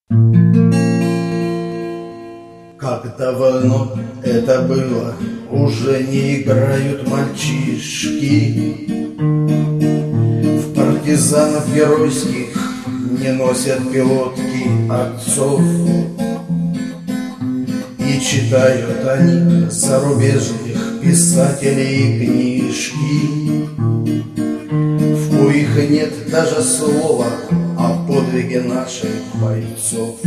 Как давно это было, уже не играют мальчишки. В партизанов геройских не носят пилотки отцов. И читают они зарубежных писателей книжки, в коих нет даже слова о подвиге наших бойцов.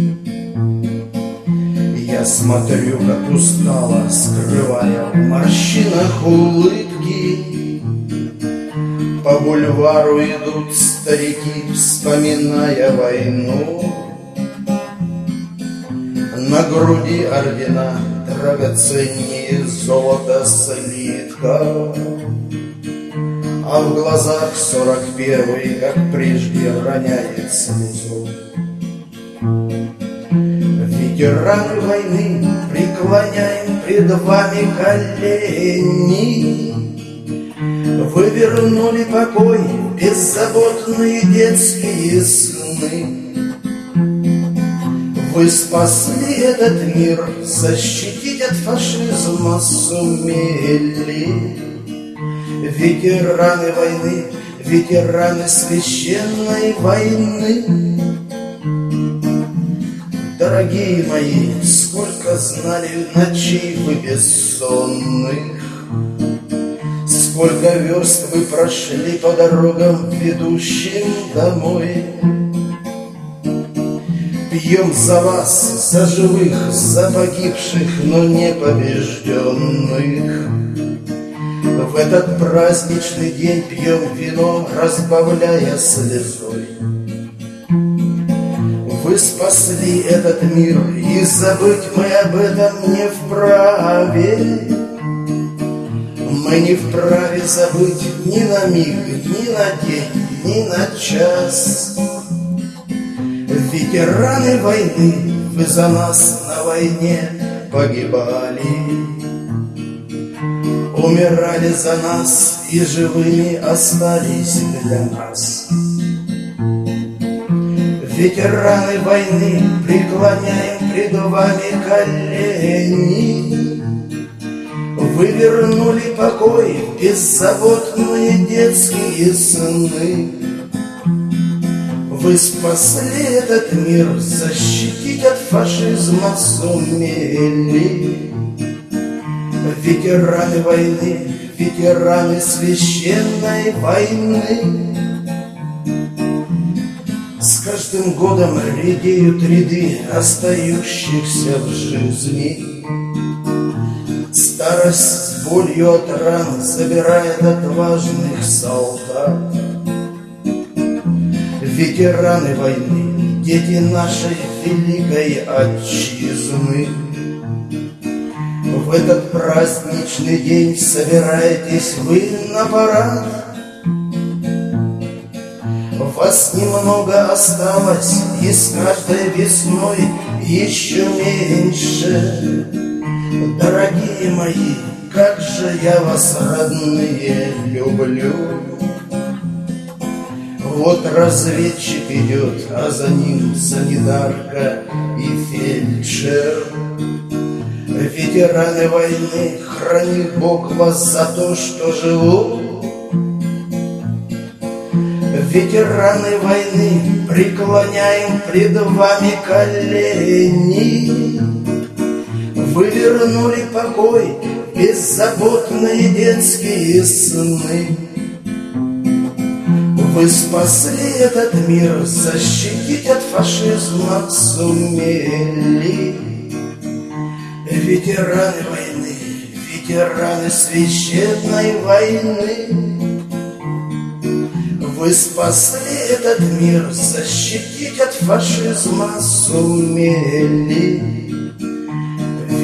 Я смотрю, как устало, скрывая в морщинах улыбки, по бульвару идут старики, вспоминая войну. На груди ордена драгоценнее золота слитка, а в глазах 41-й, как прежде, роняет слезу. Ветераны войны, преклоняем пред вами колени. Вы вернули покой, беззаботные детские сны. Вы спасли этот мир, защитить от фашизма сумели. Ветераны войны, ветераны священной войны. Дорогие мои, сколько знали ночей вы бессонных, сколько верст вы прошли по дорогам, ведущим домой. Пьем за вас, за живых, за погибших, но не побежденных. В этот праздничный день пьем вино, разбавляя слезой. Вы спасли этот мир, и забыть мы об этом не вправе. Мы не вправе забыть ни на миг, ни на день, ни на час. Ветераны войны, вы за нас на войне погибали, умирали за нас и живыми остались для нас. Ветераны войны, преклоняем пред вами колени. Вы вернули покой, беззаботные детские сны. Вы спасли этот мир, защитить от фашизма сумели. Ветераны войны, ветераны священной войны. С каждым годом редеют ряды остающихся в жизни. Старость с болью от ран забирает отважных солдат. Ветераны войны, дети нашей великой отчизны. В этот праздничный день собираетесь вы на парад. Вас немного осталось, и с каждой весной еще меньше. Дорогие мои, как же я вас, родные, люблю. Вот разведчик идет, а за ним санитарка и фельдшер. Ветераны войны, храни Бог вас за то, что живут. Ветераны войны, преклоняем пред вами колени. Вы вернули покой, беззаботные детские сны. Вы спасли этот мир, защитить от фашизма сумели. Ветераны войны, ветераны священной войны. Вы спасли этот мир, защитить от фашизма сумели.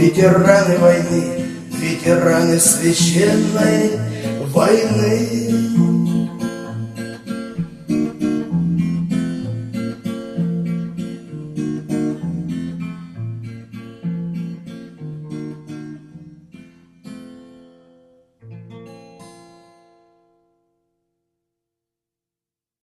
Ветераны войны, ветераны священной войны.